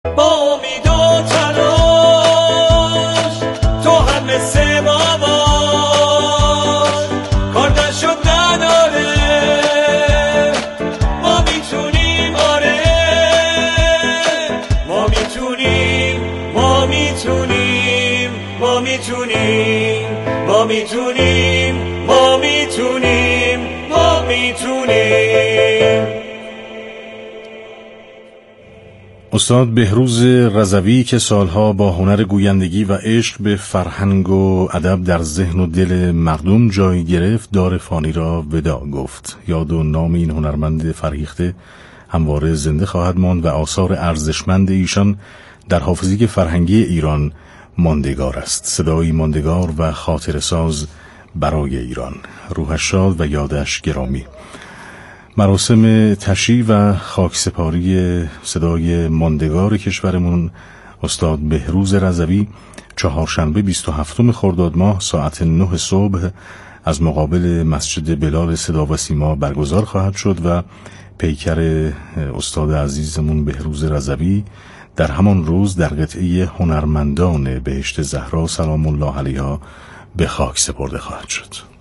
با امید و تلاش تو هم مثل ما باش، کار نشد نداره، ما میتونیم، آره ما میتونیم، ما میتونیم، ما میتونیم، ما میتونیم، ما میتونیم، ما میتونیم. استاد بهروز رضوی که سالها با هنر گویندگی و عشق به فرهنگ و ادب در ذهن و دل مردم جای گرفت، دار فانی را وداع گفت. یاد و نام این هنرمند فرهیخته همواره زنده خواهد ماند و آثار ارزشمند ایشان در حافظه فرهنگی ایران ماندگار است. صدایی ماندگار و خاطر ساز برای ایران. روحش شاد و یادش گرامی. مراسم تشییع و خاکسپاری صدای ماندگار کشورمون استاد بهروز رضوی چهارشنبه 27 خرداد ماه ساعت 9 صبح از مقابل مسجد بلال صدا و سیما برگزار خواهد شد و پیکر استاد عزیزمون بهروز رضوی در همان روز در قطعه هنرمندان بهشت زهرا سلام الله علیها به خاک سپرده خواهد شد.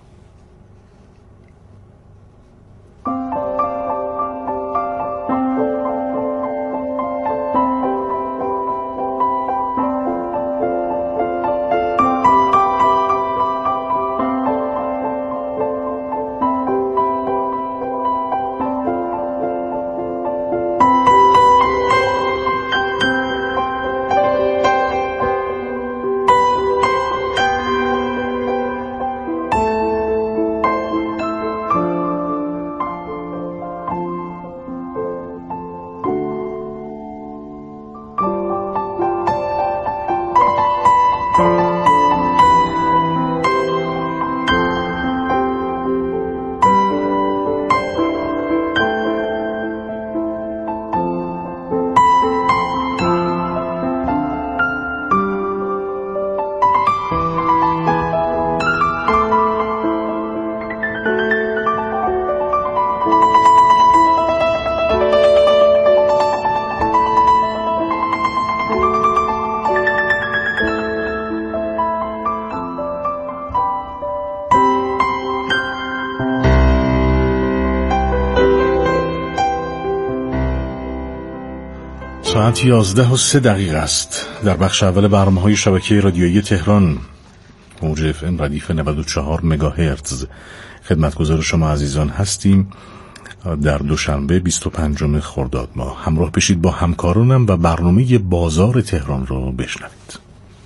ساعت 11:03 است. در بخش اول برنامه‌های شبکه رادیویی تهران موج FM ردیف 94 مگاهرتز خدمتگزار شما عزیزان هستیم. در دوشنبه 25 خرداد ماه همراه بشید با همکارانم و برنامه بازار تهران رو بشنوید.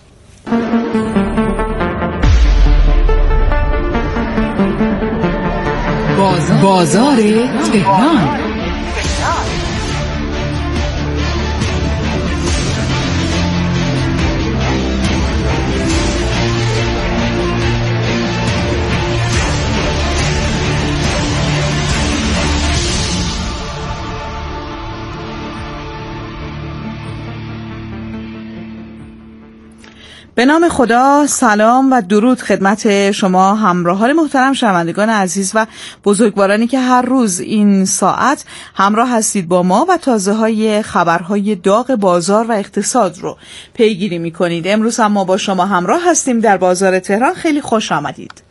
بازار تهران. به نام خدا، سلام و درود خدمت شما همراهان محترم، شنوندگان عزیز و بزرگوارانی که هر روز این ساعت همراه هستید با ما و تازه‌های خبرهای داغ بازار و اقتصاد رو پیگیری می‌کنید. امروز هم ما با شما همراه هستیم در بازار تهران. خیلی خوش آمدید.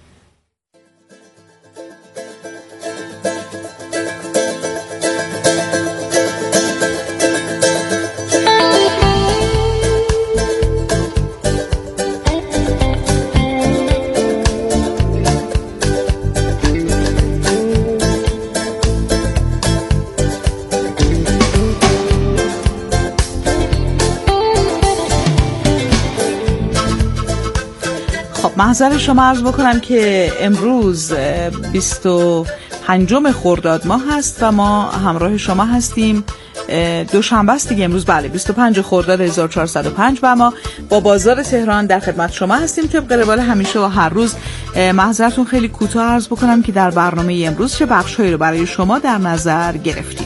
معذرت شما عرض بکنم که امروز 25 خرداد ماه هست و ما همراه شما هستیم. دوشنبه است دیگه امروز، بله 25 خرداد 1405 و ما با بازار تهران در خدمت شما هستیم طبق روال همیشه و هر روز. معذرتون خیلی کوتاه عرض بکنم که در برنامه امروز چه بخش‌هایی رو برای شما در نظر گرفتیم.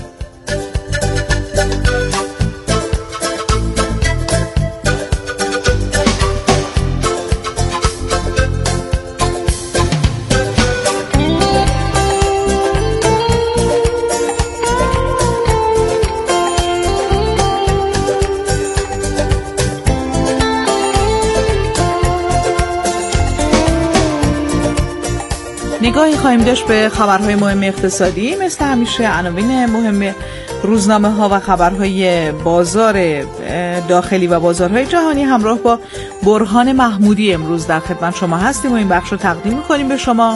نگاهی خواهیم داشت به خبرهای مهم اقتصادی، مثل همیشه عناوین مهم روزنامه ها و خبرهای بازار داخلی و بازارهای جهانی همراه با برهان محمودی امروز در خدمت شما هستیم و این بخش رو تقدیم می‌کنیم به شما.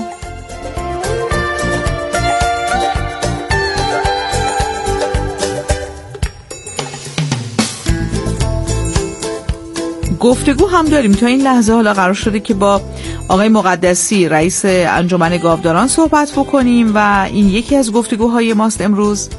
گفتگو هم داریم. تا این لحظه حالا قرار شده که با آقای مقدسی رئیس انجمن گاوداران صحبت بکنیم و این یکی از گفتگوهای ماست امروز.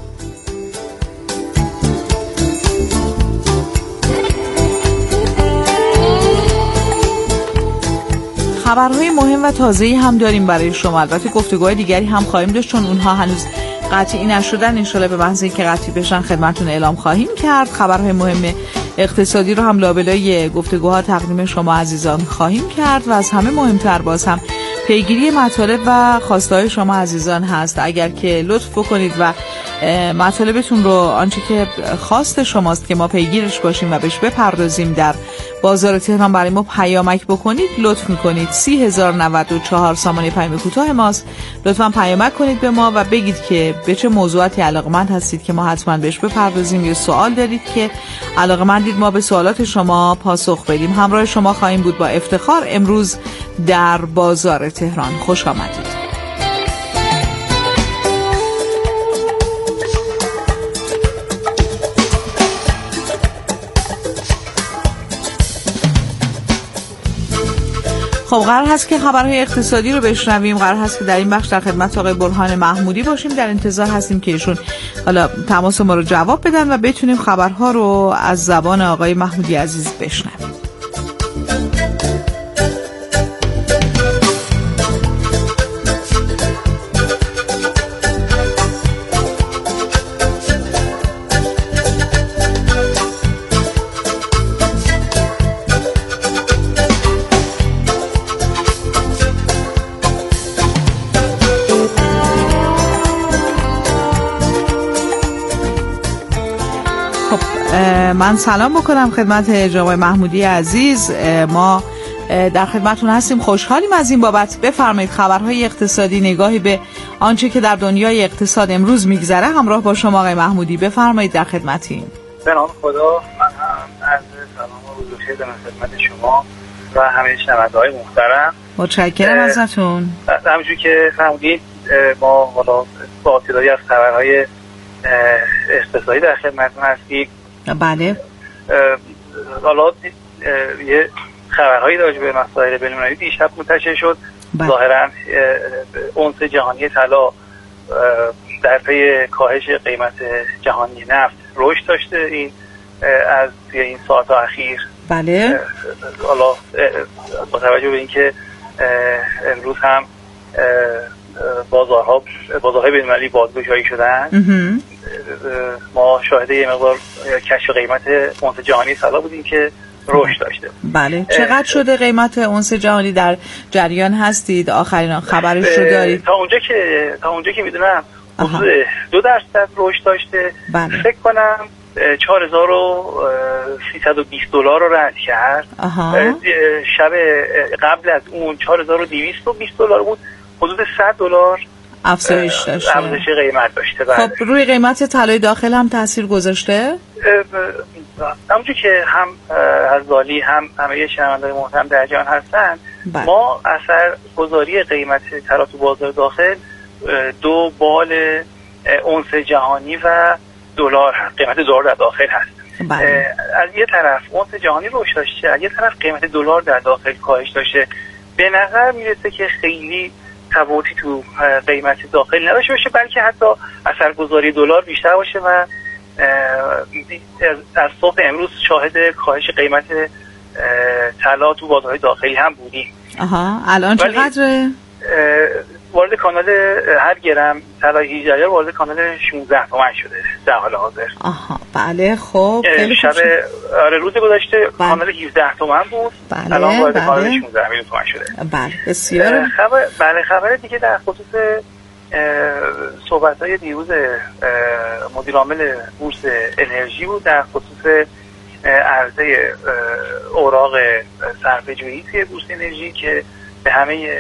خبرهای مهم و تازه‌ای هم داریم برای شما. البته گفتگوهای دیگری هم خواهیم داشت چون اونها هنوز قطعی نشدن. انشالله به محض اینکه قطعی بشن خدمتتون اعلام خواهیم کرد. خبرهای مهم اقتصادی رو هم لابلای گفتگوها تقدیم شما عزیزان خواهیم کرد و از همه مهمتر باز هم پیگیری مطالب و خواسته‌های شما عزیزان هست. اگر که لطف بکنید و مطالبتون رو آنچه که خواست شماست که ما پیگیرش باشیم و بهش بپردازیم در بازار تهران برای ما پیامک بکنید، لطف میکنید. 30,094 سامانه پیام کوتاه ماست. لطفا پیامک کنید به ما و بگید که به چه موضوعاتی علاقمند هستید که ما حتما بهش بپردازیم، یا سوال دارید که علاقمندید ما به سوالات شما پاسخ بدیم. همراه شما خواهیم بود با افتخار امروز در بازار تهران. خوش آمدید. خب قرار هست که خبرهای اقتصادی رو بشنویم. قرار هست که در این بخش در خدمت آقای برهان محمودی باشیم. در انتظار هستیم که ایشون حالا تماس ما رو جواب بدن و بتونیم خبرها رو از زبان آقای محمودی عزیز بشنویم. من سلام بکنم خدمت جناب محمودی عزیز. ما در خدمتتون هستیم، خوشحالیم از این بابت. بفرمایید خبرهای اقتصادی، نگاهی به آنچه که در دنیای اقتصاد امروز میگذره همراه با شما آقای محمودی. بفرمایید، در خدمتیم. به نام خدا. من هم از سلام و روز بخیر دارم خدمت شما و همه شنونده‌های محترم. متشکرم ازتون. همونجوری که فرمودید ما حالا با تعدادی از خبرهای اقتصادی در خدمتتون هستیم. بله. حالا یه خبرهایی راجع به مسائل بین‌المللی دیشب منتشر شد. ظاهراً اونس جهانی طلا در پی کاهش قیمت جهانی نفت رشد داشته این از این ساعت اخیر. بله. حالا با توجه به اینکه امروز هم بازارهای بین‌المللی بازگشایی شدن، ما شاهد یه مقدار کشف قیمت اونس جهانی طلا بودیم که رشد داشته. بله. چقدر شده قیمت اونس جهانی؟ در جریان هستید؟ آخرین خبرش رو دارید؟ تا اونجا که میدونم حدود 2% رشد داشته. بله. فکر کنم 4,320 دلار رو رد کرد. شب قبل از اون 4,220 دلار بود. حدود 100 دلار افزایش داشته. افزایش قیمت داشته. خب روی قیمت طلای داخل هم تاثیر گذاشته؟ همونجور که هم غزالی هم همه شنونده‌های محترم در جهان هستن، ما اثر گذاری قیمت طلا تو بازار داخل دو بال اونس جهانی و دلار هست. قیمت دلار در داخل هست. از یه طرف اونس جهانی رشد داشته، از یه طرف قیمت دلار در داخل کاهش داشته. به نظر میرسه که خیلی تفاوتی تو قیمت داخل نداشته باشه، بلکه حتی اثرگذاری دلار بیشتر باشه و از صبح امروز شاهد کاهش قیمت طلا تو بازارهای داخلی هم بودیم. الان چقدره؟ وارد کانال هر گرم طلای 18 وارد کانال 16 تومن شده در حال حاضر. بله. خب شب روز گذشته کانال 17 تومن بود. بله. الان وارد کانال 16 میلیون تومن شده. بله بسیار. خبر دیگه در خصوص صحبت‌های دیروز مدیر عامل بورس انرژی بود در خصوص عرضه اوراق صرفه‌جویی توی بورس انرژی که به همه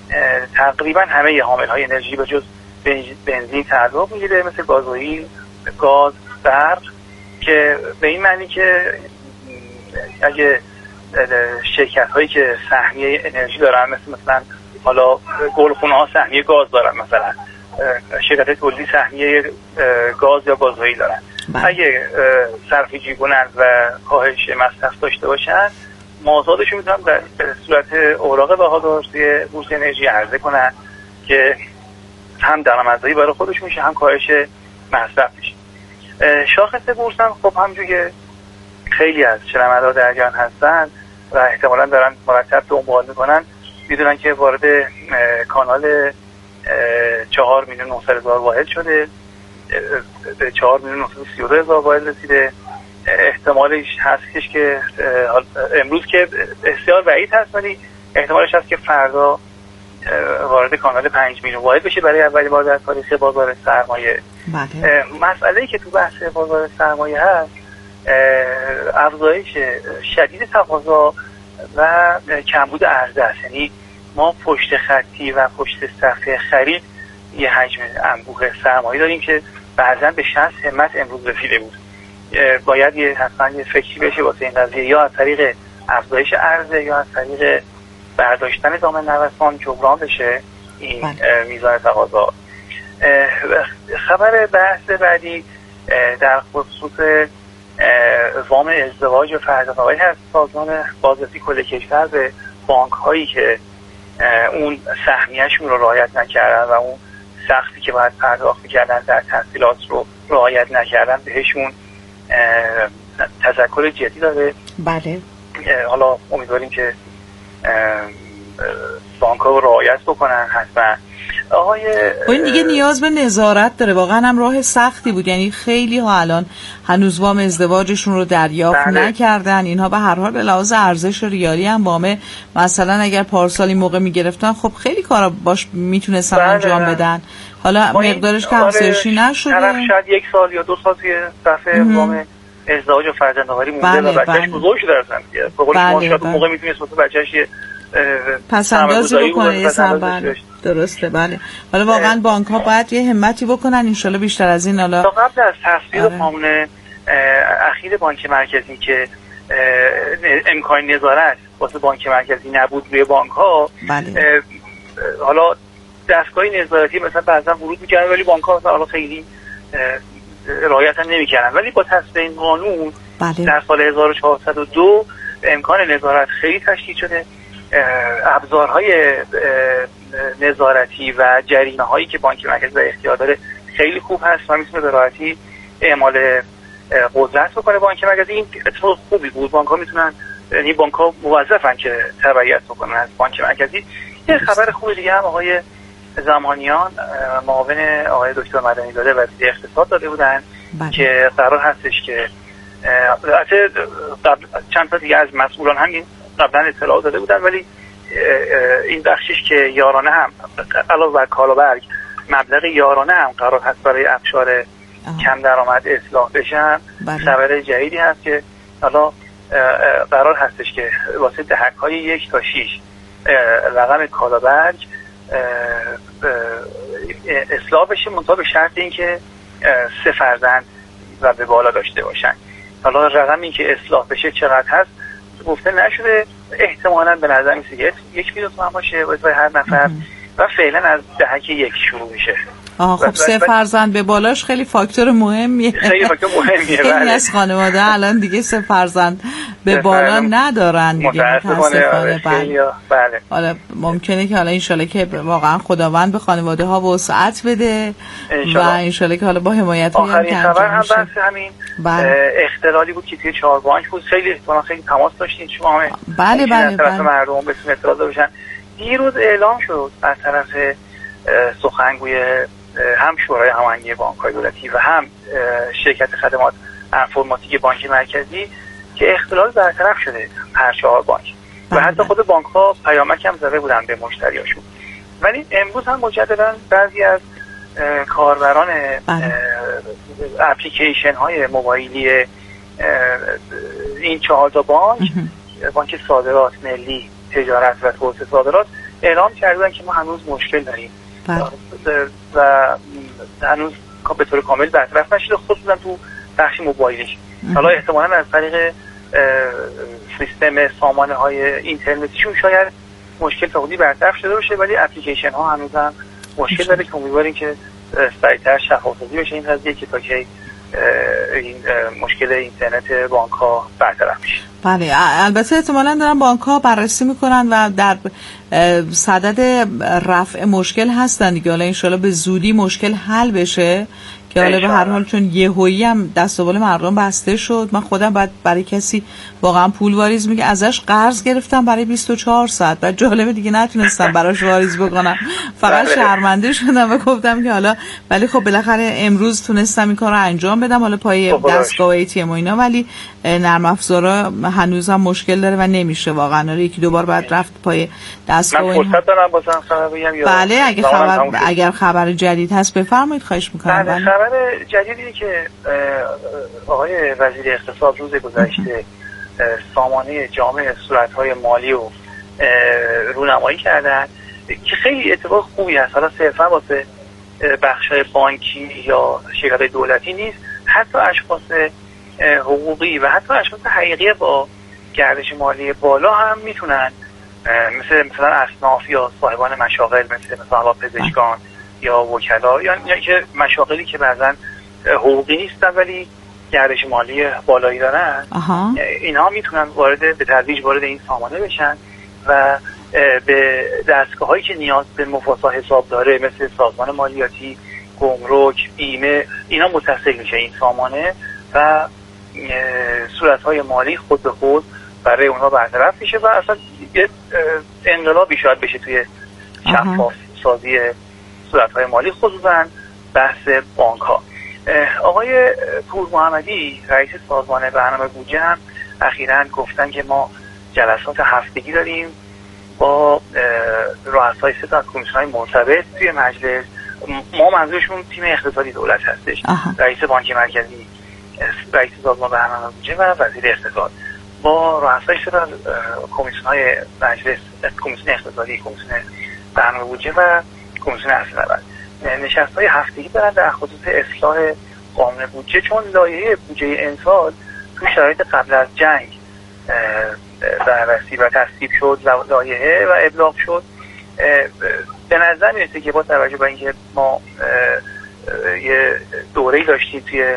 تقریبا همه حامل‌های انرژی به جز بنزین تعلق میگیره، مثل گازوئیل، گاز، برق، که به این معنی که اگه شرکت‌هایی که سهمیه انرژی دارن مثلا حالا گلخونه‌ها سهمیه گاز دارن، مثلا شرکت‌های تولیدی سهمیه گاز یا گازوئیل دارن، اگه صرفه‌جویی کنن و کاهش مصرف داشته باشن، مازادشون میتونن به صورت اوراق بهادار توی بورس انرژی عرضه کنن که هم درآمدزایی برای خودشون میشه، هم کاهش مصرف میشه. شاخص بورس هم خب همونجوری که خیلی از شنونده‌ها در جریان هستن و احتمالاً دارن مرتب دنبال میکنن، میدونن که وارد کانال 4,900,000 واحد شده، به 4,932,000 واحد رسیده. احتمالش هستش که امروز که بسیار بعید هست، ولی احتمالش هست که فردا وارد کانال 5 میلیون واحد بشه برای اولین بار در تاریخ بازار سرمایه. مسئله‌ای که تو بحث بازار سرمایه هست افزایش شدید تقاضا و کمبود عرضه است. یعنی ما پشت خطی و پشت صفحه خرید یه حجم انبوه سرمایه داریم که بعضا به 60 همت امروز رسیده بود. باید حتما یه فکری بشه واسه این قضیه، یا از طریق افزایش عرضه یا از طریق برداشتن دامن نوسان جبران بشه این میزان تقاضا. خبر بحث بعدی در خصوص وام ازدواج و فرزندآوری هست. سازمان بازرسی کل کشور به بانک هایی که اون سهمیه‌شون رو رعایت نکردن و اون سختی که باید پرداخت می‌کردن در تحصیلات رو رعایت نکردن بهشون تذکر جدی داده. بله. حالا امیدواریم که بانک‌ها رو رعایت بکنن حتما. این دیگه نیاز به نظارت داره، واقعا هم راه سختی بود. یعنی خیلی ها الان هنوز وام ازدواجشون رو دریافت نکردن. اینها به هر حال به لحاظ ارزش ریالی هم وام مثلا اگر پارسال این موقع میگرفتن خب خیلی کارا باش میتونستن انجام بدن. حالا مقدارش که افزایشی نشده، شاید 1 سال یا 2 سال توی صفحه وام ازدواج و فرزندآوری مونده و بچه‌ش بزرگ شده اصلا. به قول شما شاید اون موقع میتونست واسه بچه‌ش پسندازی بکنه یه سنبال. درسته. بله. حالا واقعا بانک ها باید یه همتی بکنن انشالله بیشتر از این. حالا تا قبل از تصویب قانون اخیر بانک مرکزی که امکان نظارت واسه بانک مرکزی نبود روی بانک ها، بله. حالا دستگاه نظارتی مثلا بعضا ورود می‌کردن ولی بانک ها حالا خیلی رعایت هم نمی‌کردن، ولی با تصویب این قانون بله. در سال 1402 امکان نظارت خیلی تشدید شده. ابزارهای نظارتی و جریمه هایی که بانک مرکزی در اختیار داره خیلی خوب هست و میتونه به راحتی اعمال قدرت بکنه بانک مرکزی. این اتفاق خوبی بود. بانک ها میتونن، یعنی بانک ها موظفن که تبعیت بکنن از بانک مرکزی. یه خبر خوب دیگه هم آقای زمانیان معاون آقای دکتر مدنی زاده وزیر اقتصاد داده بودن که قرار هستش که چند تا دیگه از مسئولان همین قبلا اطلاع داده بودن، ولی این بخشش که یارانه هم علاوه بر کالابرگ مبلغ یارانه هم قرار هست برای افشار کم درآمد اصلاح بشن. خبر جدیدی هست که حالا قرار هستش که واسه دهک‌های 1 تا 6 رقم کالابرگ اصلاح بشه، منتها به شرط اینکه 3 فرزند و به بالا داشته باشن. حالا رقمی که اصلاح بشه چقدر هست گفته نشده. احتمالاً به نظر میاد 1 میلیون تومان باشه برای هر نفر و فعلا از دهک 1 شروع میشه. خب 3 فرزند به بالاش خیلی فاکتور مهمیه. خیلی فاکتور مهمیه. خیلی از خانواده الان دیگه 3 فرزند به بالا ندارن دیگه متاسفانه. بله. حالا ممکنه که حالا انشالله که واقعا خداوند به خانواده ها وسعت بده و انشالله که حالا با حمایت هم آخرین خبر هم بحث همین اختلالی بود که توی 4 بانک بود. خیلی تماس داشتین شما. بله. مردم بتونن اعتراض بشن. دیروز اعلام شد از طرف سخنگوی هم شورای هماهنگی بانک‌های دولتی و هم شرکت خدمات انفرماتیک بانک مرکزی که اختلال برطرف شده هر 4 بانک و حتی خود بانک‌ها پیامک هم زده بودن به مشتریاشون. ولی امروز هم مجددا بعضی از کاربران اپلیکیشن های موبایلی این 4 تا بانک صادرات، ملی، تجارت و توسعه صادرات اعلام کردن که ما هنوز مشکل داریم و هنوز به طور کامل برطرف نشده، خصوصا تو بخش موبایلش. حالا احتمالاً از طریق سیستم سامانه های اینترنتیشون شاید مشکل تا حدودی برطرف شده باشه، ولی اپلیکیشن ها هنوز هم مشکل داره که امیدواریم که سریعتر شفاف‌سازی بشه این قضیه که تا که این مشکل اینترنت بانک ها برطرف میشه. بله، البته احتمالاً دارن بانک ها بررسی میکنن و در صدد رفع مشکل هستن دیگه. حالا انشالله به زودی مشکل حل بشه که حالا به هر حال چون یهویی هم دست و بال مردم بسته شد. من خودم بعد برای کسی واقعا پول واریز میگه ازش قرض گرفتم برای 24 ساعت، بعد جالبه دیگه نتونستم براش واریز بکنم، فقط شرمنده شدم و گفتم که حالا ولی خب بالاخره امروز تونستم این کار رو انجام بدم، حالا پای دستگاه ATM و اینا، ولی نرم افزارا هنوزم مشکل داره و نمیشه واقعا. یکی دو بار بعد رفت پای دستگاه. من فرصت دارم بازم خبر بگم یا بله اگر خبر جدید هست بفرمایید، خواهش می‌کنم. بله، خبر جدیدی که آقای وزیر اقتصاد روز گذشته سامانه جامع صورت‌های مالی رو رونمایی کردن که خیلی اتفاق خوبی هست. حالا صرفا واسه بخش‌های بانکی یا شرکت‌های دولتی نیست، حتی اشخاص حقوقی و حتی اشخاص حقیقی با گردش مالی بالا هم میتونن مثلا اصناف یا صاحبان مشاغل مثلا پزشکان یا وکلا یا که مشاغلی که بعضن حقوقی نیستن ولی گردش مالی بالایی دارن، اینها میتونن به تدریج وارد این سامانه بشن و به دستگاه‌هایی که نیاز به مفاسا حساب داره مثل سازمان مالیاتی، گمرک، بیمه، اینا متصل میشه این سامانه و صورت‌های مالی خود به خود برای اونها برطرف میشه و اصلا یه انقلابی شاید بشه توی شفاف سازی صورت‌های مالی، خصوصا بحث بانک‌ها. آقای پور محمدی رئیس سازمان برنامه بودجه هم اخیراً گفتن که ما جلسات هفتگی داریم با رؤسای سه تا کمیسیون‌های مرتبط توی مجلس. ما منظورشون تیم اقتصادی دولت هستش، رئیس بانک مرکزی، رئیس سازمان برنامه بودجه و وزیر اقتصاد با رؤسای سه تا کمیسیون‌های مجلس، کمیسیون اقتصادی، کمیسیون برنامه بودجه و کمیسیون اصل نبرد نشست‌های هفتگی دارن در خصوص اصلاح قانون بودجه، چون لایحه بودجه امسال تو شرایط قبل از جنگ بررسی و تصویب شد، لایحه و ابلاغ شد. به نظر میرسه که با توجه به اینکه ما یه دوره‌ای داشتیم توی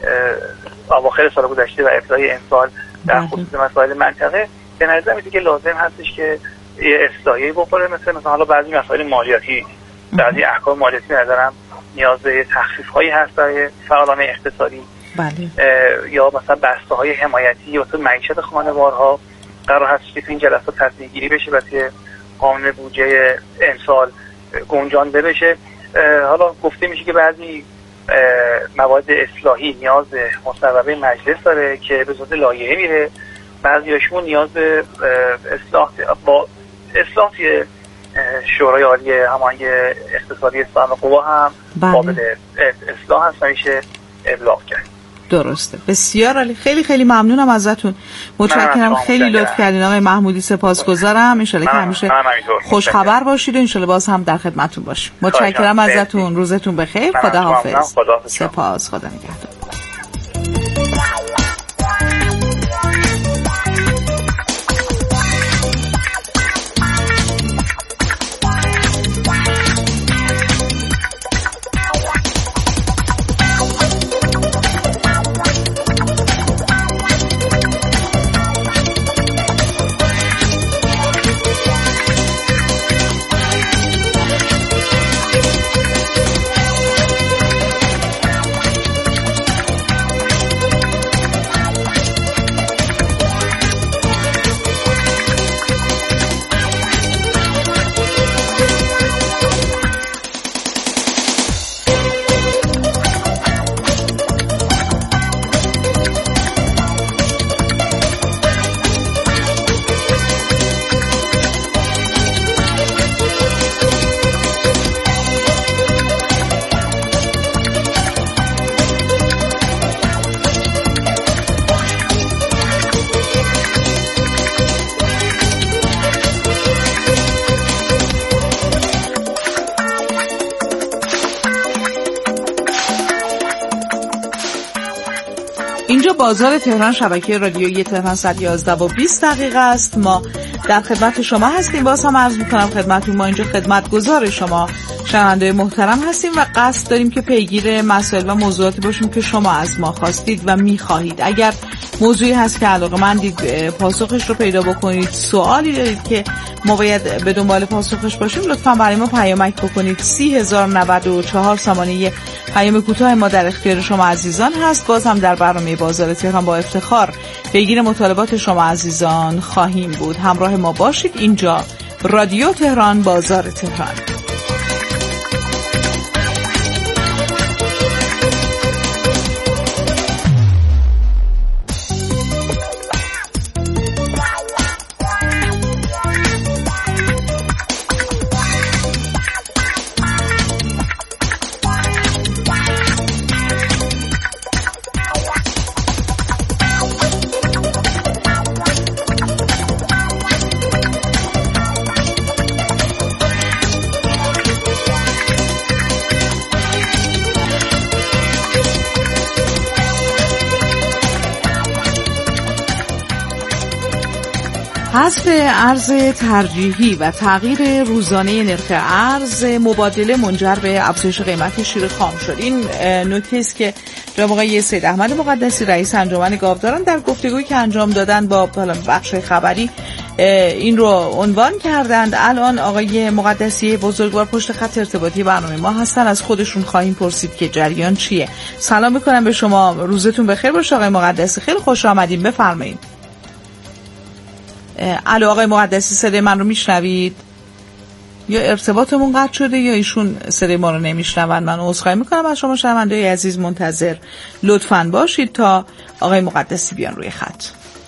اواخر سال گذشته و ابتدای امسال در خصوص مسائل منطقه، به نظر میاد که لازم هستش که یه اصلاحی بکنه، مثلا حالا بعضی مسائل مالیاتی، بعضی احکام مالیاتی به نظرم نیاز به تخفیف‌هایی هست برای فعالان اقتصادی. بله. یا مثلا بسته‌های حمایتی واسه معیشت خانوارها قرار هست که تو این جلسات تصمیم گیری بشه و توی قانون بودجه امسال گنجانده بشه. حالا گفته میشه که بعضی مواد اصلاحی نیاز به مصوبه مجلس داره که به صورت لایحه میره، بعضیاشون نیاز به اصلاح توی شورای عالی هماهنگی اقتصادی سهم قوا هم قابل اصلاح هست، میشه ابلاغ کرد. درسته، بسیار عالی. خیلی خیلی ممنونم ازتون، متشکرم، خیلی لطف کردین آقای محمودی، سپاسگزارم. ان شاءالله که همیشه خوش خبر باشید و ان شاءالله باز هم در خدمتتون باشیم. متشکرم ازتون، روزتون بخیر، خداحافظ. سپاس، خدا نگهدار. بازار تهران، شبکه رادیویی تهران 111 و 20 دقیقه است. ما در خدمت شما هستیم. باز هم عرض می‌کنم خدمتتون، ما اینجا خدمتگزار شما شنونده محترم هستیم و قصد داریم که پیگیر مسائل و موضوعاتی باشیم که شما از ما خواستید و می‌خواهید. اگر موضوعی هست که علاقه‌مندید پاسخش رو پیدا بکنید، سوالی دارید که ما باید به دنبال پاسخش باشیم، لطفاً برای ما پیامک بکنید. 30094 ثانیه پیام کوتاه ما در اختیار شما عزیزان هست. باز هم در برنامه بازار تهران با افتخار پیگیر مطالبات شما عزیزان خواهیم بود. همراه ما باشید. اینجا رادیو تهران، بازار تهران. حذف ارز ترجیحی و تغییر روزانه نرخ ارز مبادله منجر به افزایش قیمت شیر خام شد. این نکته است که جناب آقای سید احمد مقدسی رئیس انجمن گاوداران در گفتگویی که انجام دادن با بخش خبری این رو عنوان کردند. الان آقای مقدسی بزرگوار پشت خط ارتباطی برنامه ما هستن. از خودشون خواهیم پرسید که جریان چیه. سلام میکنم به شما، روزتون بخیر باشه آقای مقدسی، خیلی خوش آمدین، بفرمایید. الو آقای مقدسی، صدای من رو میشنوید؟ یا ارتباطمون قطع شده یا ایشون صدای ما رو نمیشنون. من عذرخواهی میکنم از شما شنونده‌ی عزیز، منتظر لطفاً باشید تا آقای مقدسی بیان روی خط.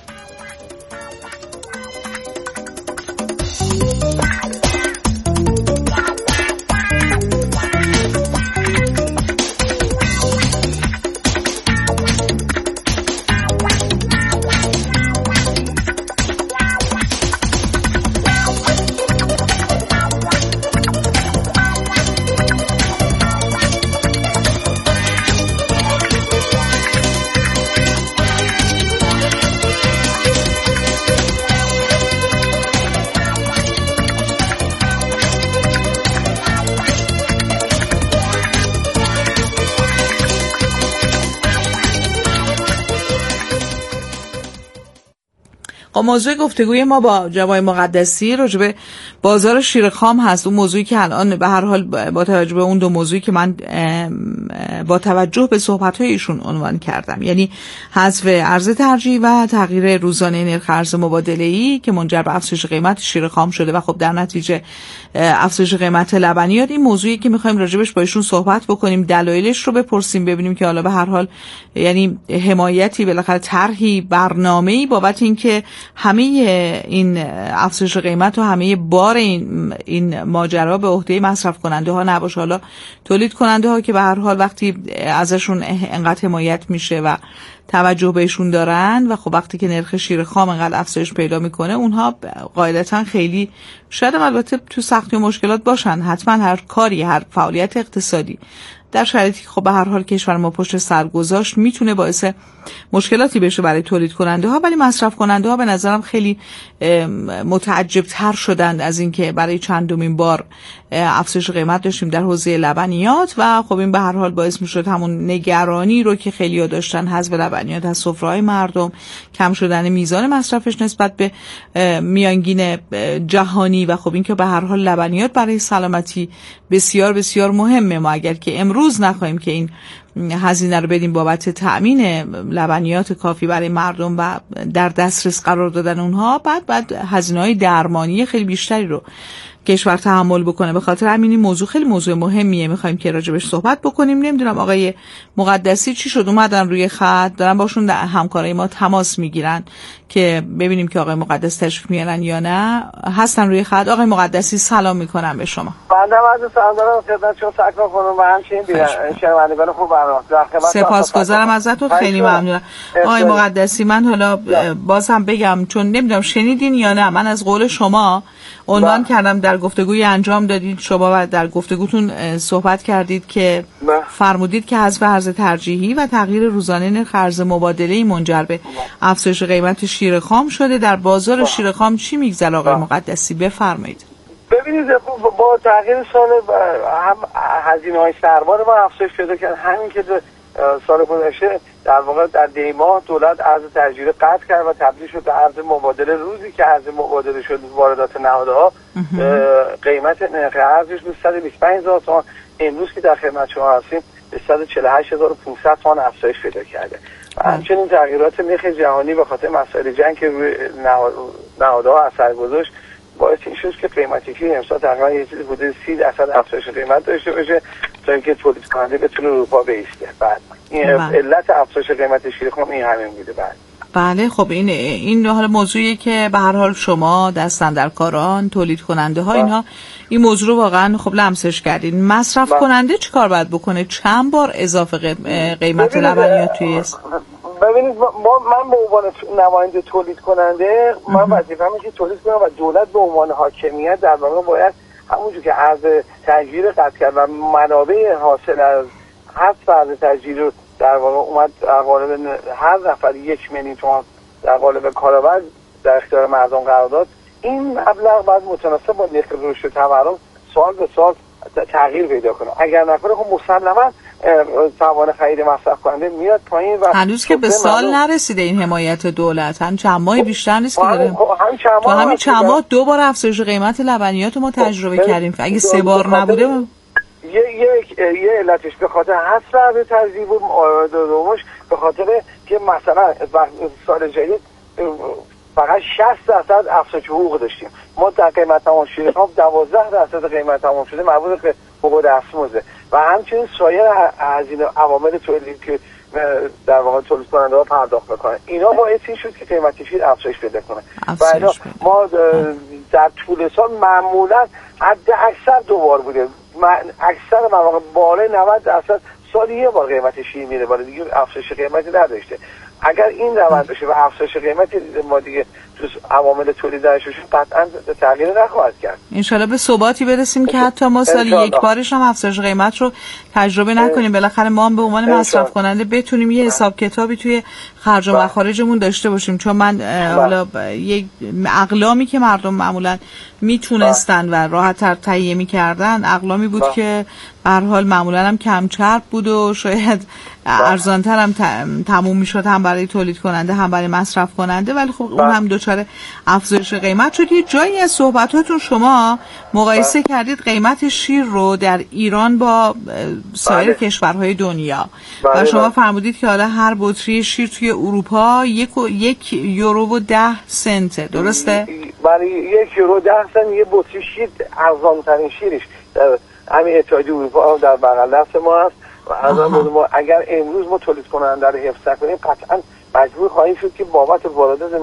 موضوع گفتگوی ما با جناب مقدسی راجع به بازار شیر خام هست. اون موضوعی که الان به هر حال با توجه به اون دو موضوعی که من با توجه به صحبت‌های ایشون عنوان کردم، یعنی حذف ارز ترجیحی و تغییر روزانه نرخ ارز مبادله‌ای که منجر به افزایش قیمت شیر خام شده و خب در نتیجه افزایش قیمت لبنیات، این موضوعی که می‌خوایم راجعش با ایشون صحبت بکنیم، دلایلش رو بپرسیم، ببینیم که حالا به هر حال یعنی حمایتی، بالاخره طرحی، برنامه‌ای بابت اینکه همه این افزایش قیمت و همه بار این ماجرا به عهده مصرف کننده ها نباشه. حالا تولید کننده ها که به هر حال وقتی ازشون انقدر حمایت میشه و توجه بهشون دارن و خب وقتی که نرخ شیر خام انقدر افزایش پیدا میکنه، اونها قاعدتا خیلی شاید البته تو سختی و مشکلات باشن، حتما هر کاری، هر فعالیت اقتصادی در شرایطی که خب به هر حال کشور ما پشت سر گذاشت میتونه باعث مشکلاتی بشه برای تولید کننده ها، ولی مصرف کننده ها به نظرم خیلی متعجب تر شدند از اینکه برای چندمین بار افزایش قیمت داشتیم در حوزه لبنیات و خب این به هر حال باعث میشد همون نگرانی رو که خیلی‌ها داشتن حذف لبنیات از سفره‌های مردم، کم شدن میزان مصرفش نسبت به میانگین جهانی و خب این که به هر حال لبنیات برای سلامتی بسیار بسیار مهمه. ما اگر که امروز نخواهیم که این هزینه رو بدیم بابت تأمین لبنیات کافی برای مردم و در دسترس قرار دادن اونها، بعد هزینه‌های درمانی خیلی بیشتری رو کشور تحمل بکنه. به خاطر همین این موضوع خیلی موضوع مهمیه، میخوایم که راجبش صحبت بکنیم. نمیدونم آقای مقدسی چی شد، اومدن روی خط، دارن باشون همکارای ما تماس میگیرن که ببینیم که آقای مقدس تشریف میارن یا نه. هستن روی خط. آقای مقدسی سلام میکنم به شما. بنده از سلام دارم خدمت شما تکرار کنم و همچنین شنوندگان خوب برنامه. سپاسگزارم ازتون، خیلی ممنونم. آقای مقدسی من حالا بازم بگم چون نمیدونم شنیدین یا نه، من از قول شما عنوان کردم در گفتگوی انجام دادید شما و در گفتگوتون صحبت کردید که فرمودید که حذف ارز ترجیحی و تغییر روزانه نرخ ارز مبادله‌ای منجر به افزایش قیمت شیر خام شده. در بازار شیر خام چی میگذره آقای مقدسی؟ بفرمایید. ببینید با تغییر سال هم هزینه‌های سربار ما افزایش پیدا کرد، همین که سال گذشته در واقع در دیما دولت ارز ترجیحی قطع کرد و تبدیل شد به ارز مبادله. روزی که ارز مبادله شد واردات نهادها قیمت نرخ ارزش به 125,000 تومان، امروز که در خدمت شما هستیم به 148,500 تومان افزایش پیدا کرده. و همچنین تغییرات نرخ جهانی به خاطر مسائل جنگ که روی نهادها اثر گذاشت باعث این شد که قیمتی که امسال تقریبا یه چیزی حدود 30% افزایش قیمت داشته باشه تا اینکه تولید کننده بتونه اروپا بیسته. بعد این علت افزایش قیمت شیر خام این همین بوده. بله خب این حالا موضوعیه که به هر حال شما دست‌اندرکاران تولید کننده ها اینها این موضوع رو واقعا خب لمسش کردین. مصرف کننده چی کار باید بکنه؟ چند بار اضافه قیمت لبنیات توی ببینید من به عنوان نماینده تولید کننده من وظیفه‌مه که تولید کنم و دولت به عنوان حاکمیت در واقع باید همونجور که ارز تجویر قطع کرد و منابع حاصل از حذف ارز تجویر رو در واقع اومد در قالب هر نفر 1 میلیون تومان در قالب کارآمد در اختیار مردم قرار داد، این مبلغ باید متناسب با نرخ رشد تورم سال به سال تغییر پیدا کنه. اگر نکنه خب مسلماً توان خرید مصرف کننده میاد پایین و هنوز که به سال نرسیده این حمایت دولت، هم چند ماه بیشتر نیست که داریم. تو همین چند ماه 2 بار افزایش قیمت لبنیات ما تجربه کردیم. اگه 3 بار نبوده یه علتش به خاطر حذف ارز ترجیحی بود، دومش به خاطر که مثلا سال جدید فقط 60% افزایش حقوق داشتیم. ما در قیمت تمام شیر خام 12% قیمت تمام شده مربوط به حقوق دستمزد و همچنین سایر هزینه عوامل تولیدی که در واقع تولید کننده ها پرداخت میکنن، اینا باعث این شد که قیمت شیر افزایش پیدا کنه. و ما در طول سال معمولا حد اکثر 2 بار بوده، اکثر مواقع بالای 90% سال 1 بار قیمت شیر میره بالا، دیگه افزایش قیمتی نداشته. اگر این روند بشه و افزایش قیمتی ما دیگه تو عوامل تولید درش بشه قطعا تغییر نخواهد کرد. ان شاءالله به ثباتی برسیم که حتی ما سال 1 بارش هم افزایش قیمت رو تجربه نکنیم. بالاخره ما هم به عنوان مصرف کننده بتونیم یه حساب کتابی توی خرج و مخارجمون داشته باشیم. چون من حالا یک اقلامی که مردم معمولا میتونستن و راحت‌تر تهیه می‌کردن اقلامی بود که به هر حال معمولا هم کم چرب بود و شاید ارزان‌تر هم تموم می‌شد، هم برای تولید کننده هم برای مصرف کننده، ولی خب اون هم دچار افزایش قیمت شد. یه جایی از صحبتاتون شما مقایسه کردید قیمت شیر رو در ایران با سایر کشورهای دنیا و شما فرمودید که حالا هر بطری شیر توی اروپا 1 یورو و 10 سنته، درسته؟ برای 1 یورو 10 سنت یه بطری شیر ارزان‌ترین شیرش همین اتحادیه اروپا در بغل دست ما هست. ما اگر امروز ما تولید کننده رو حفظ کنیم قطعا مجبور خواهیم شد که بابت واردات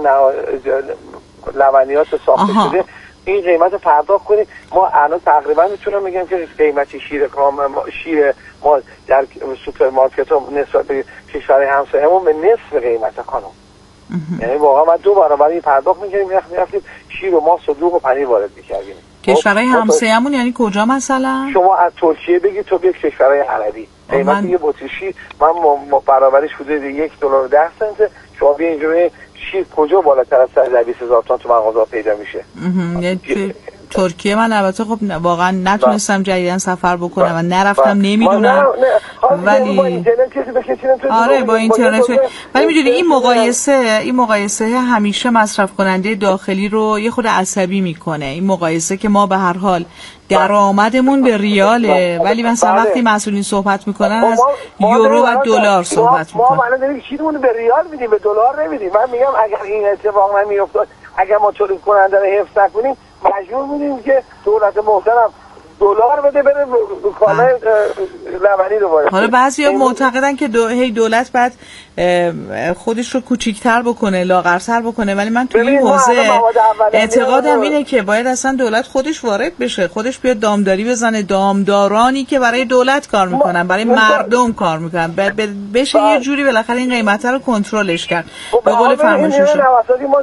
لبنیات ساخته شده این قیمت پرداخت کنیم. ما الان تقریبا میتونم بگم که قیمت شیر ما در سوپرمارکت ها نسبت به کشورهای همسایه‌مون به نصف قیمت خانم، یعنی واقعا ما 2 برابر پرداخت می‌کردیم، می‌رفتیم شیر و ماست و دوغ و پنیر وارد می‌کردیم. کشورهای همسایه‌مون یعنی کجا مثلا؟ شما از ترکیه بگید تو به کشورهای عربی قیمت یه بطری شیر من برابرش حدود 1 دلار و 10 سنت. شما بیا اینجا شیر کجا بالاتر از 120,000 تومان تو مغازه پیدا میشه؟ ترکیه من البته خب واقعا نتونستم جدیدن سفر بکنم و نرفتم، نمیدونم، ولی آره با اینترنت. ولی میدونی این مقایسه همیشه مصرف کننده داخلی رو یه خود عصبی میکنه. این مقایسه که ما به هر حال درآمدمون به ریاله، ولی مثلا وقتی مسئولین صحبت میکنن از یورو و دلار صحبت میکنن. ما الان چیزمون به ریال میدیم، به دلار نمیدیم. من میگم اگر این اتفاق نمیافتاد، اگر ما تولید کننده رو حفظ نکنیم مجبور بودیم که دولت محترم دلار بده بره کالای لبنی رو وارد. حالا بعضیا معتقدن که دولت بعد خودش رو کوچیک‌تر بکنه، لاغرتر بکنه، ولی من توی این حوزه اعتقادم اینه که باید اصلا دولت خودش وارد بشه، خودش بیاد دامداری بزنه، دامدارانی که برای دولت کار میکنن، برای مردم کار میکنن، بشه یه جوری بالاخره این قیمت رو کنترلش کرد. به قول فرمایششون